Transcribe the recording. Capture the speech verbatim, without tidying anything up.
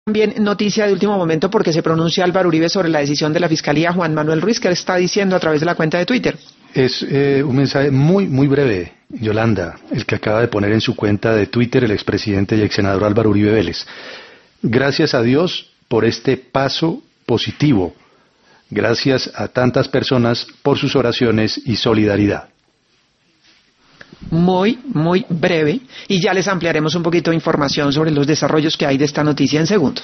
También noticia de último momento porque se pronuncia Álvaro Uribe sobre la decisión de la Fiscalía. Juan Manuel Ruiz, ¿qué está diciendo a través de la cuenta de Twitter? Es eh, un mensaje muy, muy breve, Yolanda, el que acaba de poner en su cuenta de Twitter el expresidente y ex senador Álvaro Uribe Vélez. Gracias a Dios por este paso positivo. Gracias a tantas personas por sus oraciones y solidaridad. Muy, muy breve, y ya les ampliaremos un poquito de información sobre los desarrollos que hay de esta noticia en segundos.